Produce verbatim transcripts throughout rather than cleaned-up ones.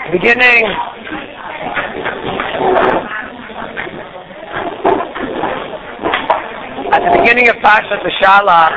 Beginning at the beginning of Parshat Shalach,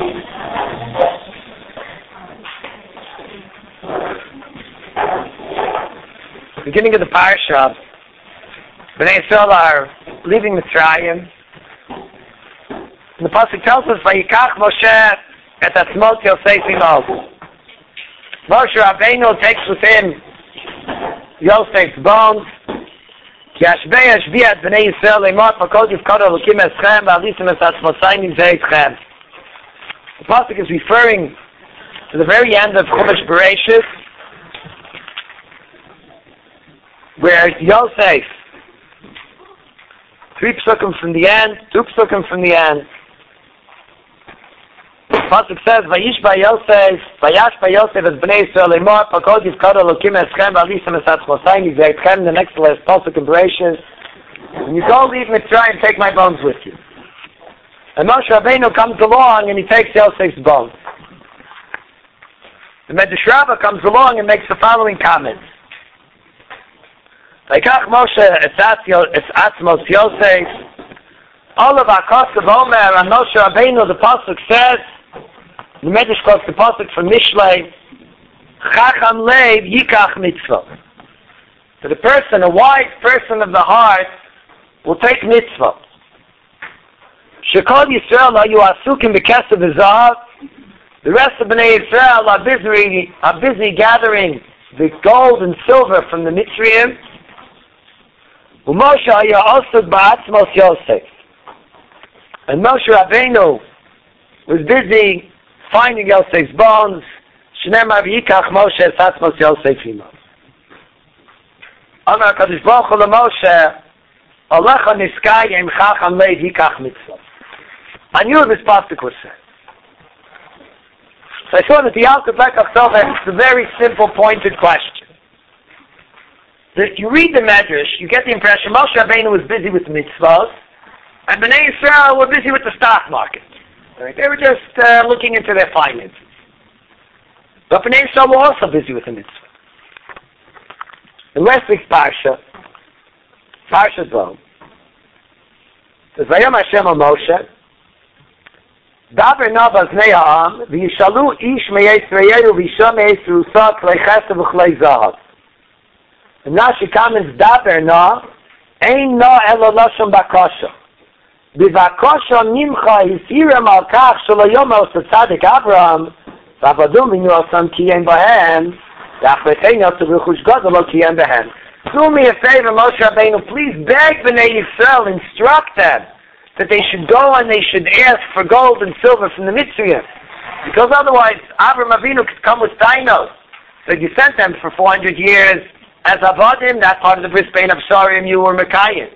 beginning of the Parsha, Bnei Yisrael are leaving Mitzrayim. And the pasuk tells us, "Vayikach Moshe et atzmot Yosef imo." Moshe Rabbeinu takes with him Yosef's bones. Yashbei Yashviat Bnei Yisrael lemot v'kol yivkod elokim eschem v'alisim es atzmosayim zeitchem. The pasuk is referring to the very end of Chumash Bereshis, where Yosef, three psukim from the end, two psukim from the end. The pasuk says, "Vayishba Yosef, Vayashba Yosef es Bnei Yisrael lemor, Pakod Yivkod Elokim Eschem V'alisem Es Atzmosayim Zeitchem." The next to last pasuk in Bereshis. When you go leave Mitzrayim, take my bones with you. And Moshe Rabbeinu comes along and he takes Yosef's bones. The Medrash Rabbah comes along and makes the following comments. Vayikach Moshe es atzmos Yosef. All of our Kosav Omer and Moshe Rabbeinu, the pasuk says, the Medrash quotes the pasuk from Mishlei, Chacham Lev Yikach Mitzvah. So the person, a wise person of the heart, will take mitzvah. Shekol Yisrael Hayu Asukim B'Kesav V'Zahav. The rest of Bnei Yisrael are busy, are busy gathering the gold and silver from the Mitzrayim. U'Moshe Hayu Osuk Ba'atzmos Yosef. And Moshe Rabbeinu was busy finding Yosef's bones. Shneimar v'yikach Moshe es atzmos Yosef imo. Amar HaKadosh Baruch Hu LaMoshe, Alecha niskayim chacham lev yikach mitzvah. I knew this pasuk was said. So I saw that the Alkut Lekach Tov asks a very simple, pointed question. If you read the Medrash, you get the impression Moshe Rabbeinu was busy with mitzvahs, and Bnei Yisrael were busy with the stock market. Right? They were just uh, looking into their finances. But Bnei Yisrael were also busy with the mitzvah. In last week's Parsha, Parsha Bo, says, Vayom Hashem al Moshe, Daber na baznei ha'am, v'yishalu ish me'yes re'yeru v'yisha me'yes rusa klei chesed v'chlei zahav. And now she comments, Daber na, ein na elo lashon bakosha. B'vakosha nimcha hisirem al kach shelo yomo sa tzadik Abraham, v'avadum v'nu osam kiyem bahem, v'achvetei yotu v'chush gadol lo kiyem bahem. Do me a favor, Moshe Rabbeinu, please beg Bnei Yisrael, instruct them, that they should go and they should ask for gold and silver from the Mitzrayim. Because otherwise, Abraham Avinu could come with dinos. So you sent them for four hundred years as Avadim, that part of the Bris Bein of Sarim, you were Mekayim.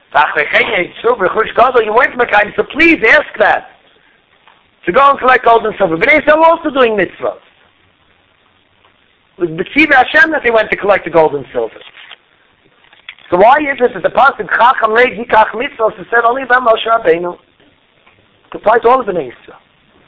You weren't Mekayim, so please ask them to go and collect gold and silver. Bnei Yisrael were also doing mitzvahs. It was B'tziva Hashem that they went to collect the gold and silver. So why is it that the pasuk Chacham Lev Yikach Mitzvos is said only about Moshe Rabbeinu? It applies to all of Bnei Yisrael.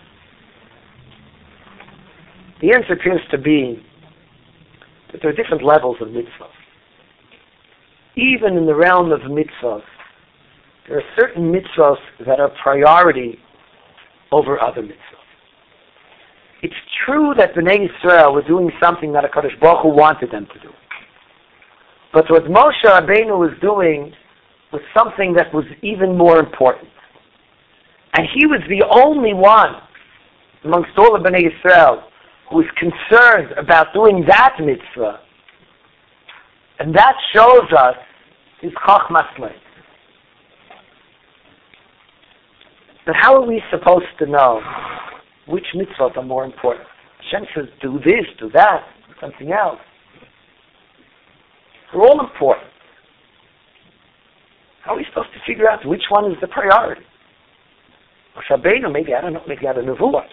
The answer appears to be that there are different levels of mitzvahs. Even in the realm of mitzvahs, there are certain mitzvahs that are priority over other mitzvahs. It's true that Bnei Yisrael were doing something that HaKadosh Baruch Hu wanted them to do. But what Moshe Rabbeinu was doing was something that was even more important. And he was the only one amongst all of Bnei Yisrael who was concerned about doing that mitzvah. And that shows us his chachmas lev. But how are we supposed to know which mitzvahs are more important? Hashem says, do this, do that, something else. They're all important. How are we supposed to figure out which one is the priority? Moshe Rabbeinu, maybe, I don't know, maybe he had a nevuah.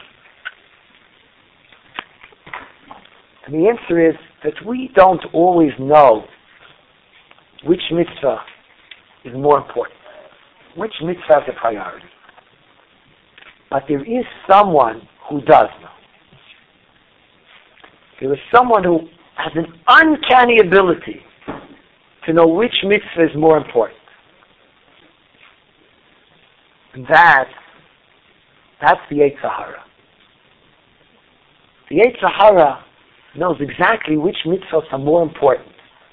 And the answer is that we don't always know which mitzvah is more important, which mitzvah is a priority. But there is someone who does know. There is someone who has an uncanny ability to know which mitzvah is more important. And that, that's the Yetzer Hara. The Yetzer Hara knows exactly which mitzvahs are more important.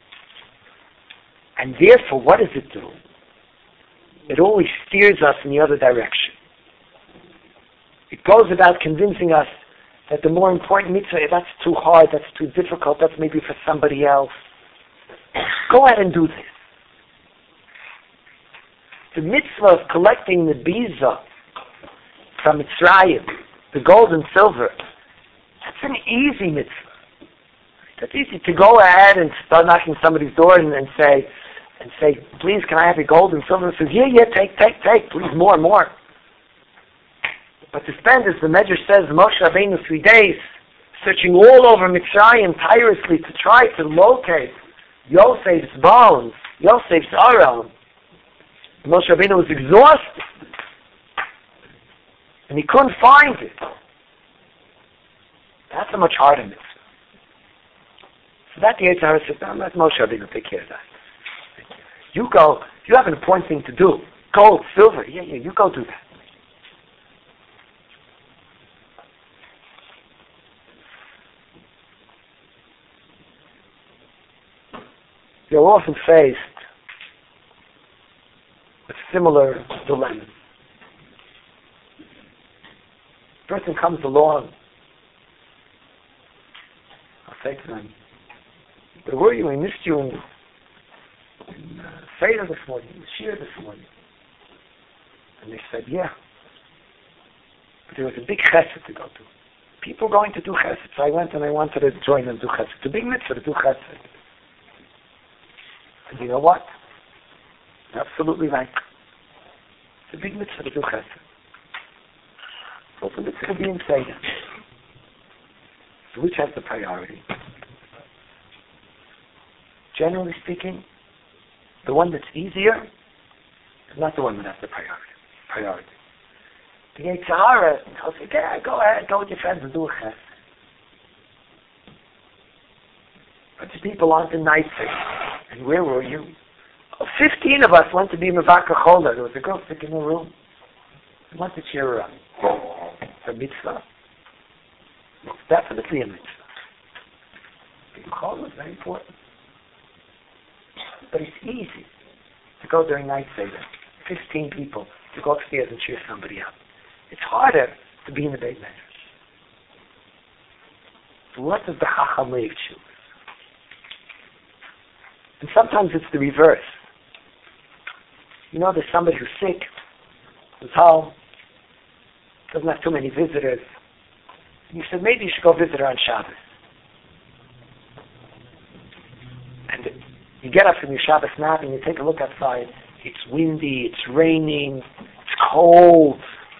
And therefore, what does it do? It always steers us in the other direction. It goes about convincing us that the more important mitzvah, that's too hard, that's too difficult, that's maybe for somebody else. Go ahead and do this. The mitzvah of collecting the biza from Mitzrayim, the gold and silver, that's an easy mitzvah. That's easy to go ahead and start knocking somebody's door and, and say, and say, please, can I have your gold and silver? And says, yeah, yeah, take, take, take, please, more, more. But to spend, as the Medrash says, Moshe Rabbeinu three days, searching all over Mitzrayim tirelessly to try to locate Yosef's bones, Yosef's aron. Moshe Rabbeinu was exhausted, and he couldn't find it. That's a much harder mitzvah. So that the Yetzer Hara says, no, let Moshe Rabbeinu take care of that. You go, you have an important thing to do. Gold, silver, yeah, yeah, you go do that. You're often faced with similar dilemmas. A person comes along, I'll say to them, where were you? I missed you in, in uh, Seder this morning, in the Shir this morning. And they said, yeah. But there was a big chesed to go to. People going to do chesed, so I went and I wanted to join them to do chesed. It's a big mitzvah to do chesed. And you know what? You're absolutely right. It's a big mitzvah to do chesed. So it's a mitzvah to be in Seder. So which has the priority? Generally speaking, the one that's easier is not the one that has the priority. Priority. The Yetzer Hara, I'll say, yeah, go ahead, go with your friends and do a chesed. But the people aren't in night Seder. And where were you? Oh, Fifteen of us went to be Mevaka Chola. There was a girl sick in the room. We went to cheer her up. It's a mitzvah. It's definitely a mitzvah. Being Chola is very important. But it's easy to go during night Seder. Fifteen people to go upstairs and cheer somebody up. It's harder to be in the Beit Medrash. So what does the Chacham Lev choose? And sometimes it's the reverse. You know, there's somebody who's sick, who's home, doesn't have too many visitors. And you said, maybe you should go visit her on Shabbos. And you get up from your Shabbos nap and you take a look outside. It's windy, it's raining, it's cold.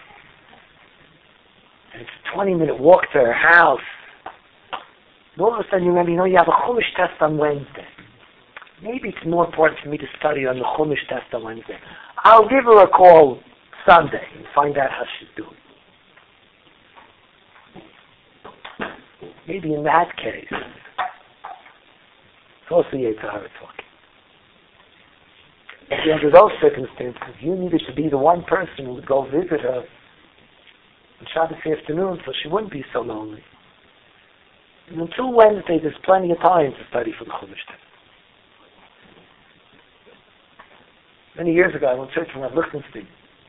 And it's a twenty-minute walk to her house. And all of a sudden you remember, you know, you have a Chumash test on Wednesday. Maybe it's more important for me to study on the Chumash test on Wednesday. I'll give her a call Sunday and find out how she's doing. Maybe in that case, it's also Yetzer Hara talking. Maybe under those circumstances, you needed to be the one person who would go visit her on Shabbos afternoon so she wouldn't be so lonely. And until Wednesday, there's plenty of time to study for the Chumash test. Many years ago, I went to from Rav Lichtenstein.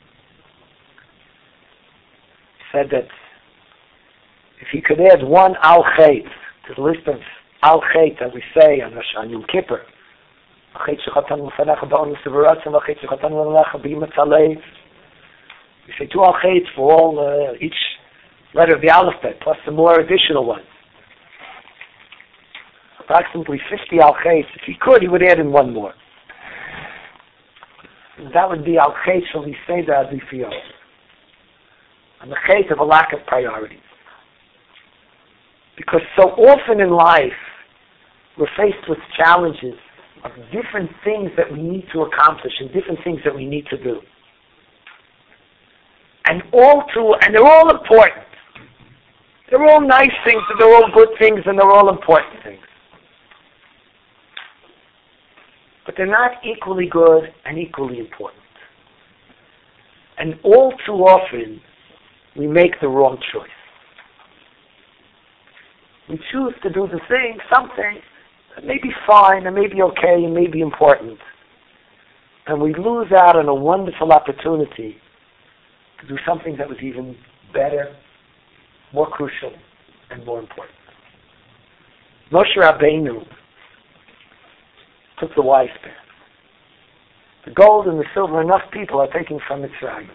He said that if he could add one Al Chet to the list of Al Chet that we say on Rosh on Yom Kippur, we say two Al Chets for all uh, each letter of the alphabet, plus some more additional ones. Approximately fifty Al Chets. If he could, he would add in one more. That would be Al Chet Shel Yiseda Adifiyot. And the Chet of a lack of priorities. Because so often in life, we're faced with challenges of different things that we need to accomplish and different things that we need to do. And all too, and they're all important. They're all nice things, and they're all good things, and they're all important things. but they're not equally good and equally important. And all too often, we make the wrong choice. We choose to do the thing, something that may be fine and may be okay and may be important. And we lose out on a wonderful opportunity to do something that was even better, more crucial, and more important. Moshe Rabbeinu took the wise path. The gold and the silver, enough people are taking from Mitzrayim.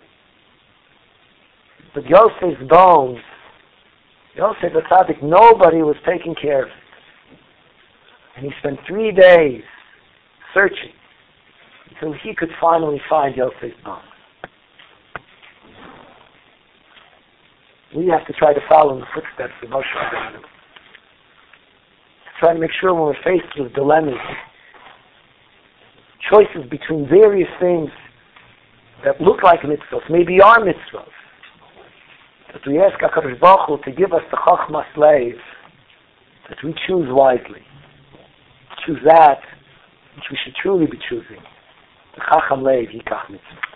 But Yosef's bones, Yosef the Tzaddik, nobody was taking care of it. And he spent three days searching until he could finally find Yosef's bones. We have to try to follow in the footsteps of Moshe Rabbeinu. To try to make sure when we're faced with dilemmas, choices between various things that look like mitzvahs, maybe are mitzvahs, that we ask HaKadosh Baruch Hu to give us the Chachmas Leiv, that we choose wisely. Choose that which we should truly be choosing. The Chacham Leiv Yikach Mitzvah.